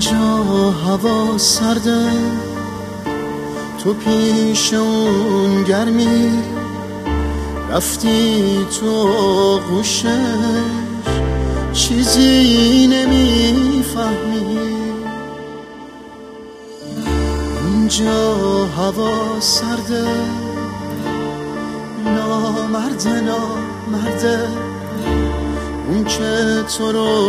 اینجا هوا سرده، تو پیش اون گرمی، رفتی تو گوشش چیزی نمیفهمی. اینجا هوا سرده، نامرده اون که تو رو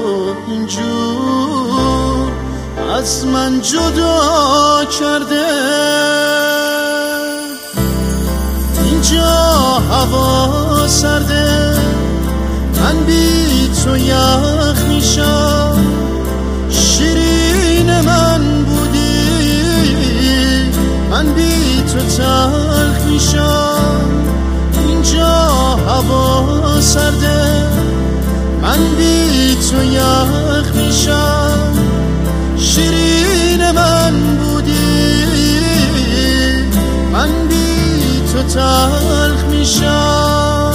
اینجور از من جدا کرده. اینجا هوا سرده، من بی تو یخ میشم، شیرین من بودی، من بی تو تلخ میشم. اینجا هوا سرده، من بی تو یخ میشم، شیرین من بودی، من بی تو تلخ میشم.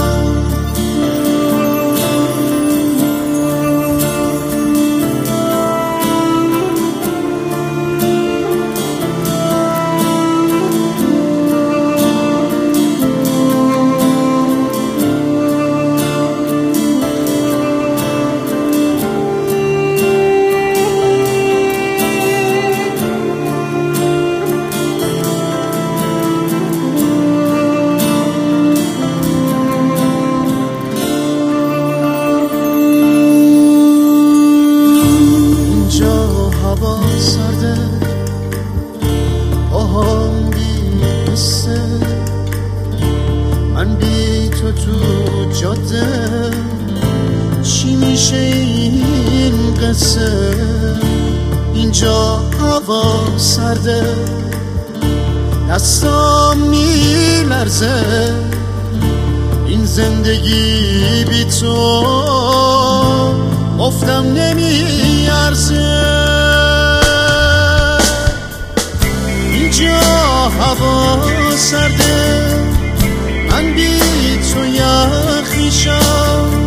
من بی تو تو جاده چی میشه این قصه؟ اینجا هوا سرده، دستام میلرزه، این زندگی بی تو گفتم نمیارزه. اینجا هوا سرده، من بی تو یخ میشم،